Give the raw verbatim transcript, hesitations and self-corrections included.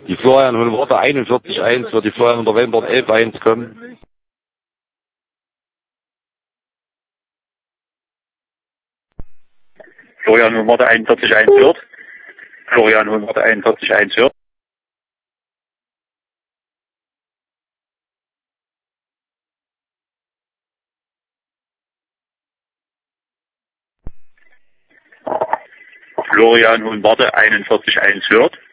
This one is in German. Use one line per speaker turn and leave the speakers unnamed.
Die Florian Hohenwarte einundvierzig eins, wird die Florian unter Wendert elf eins kommen.
Florian Hohenwarte einundvierzig eins wird. Florian Hohenwarte einundvierzig eins wird. Florian Hohenwarte einundvierzig eins hört.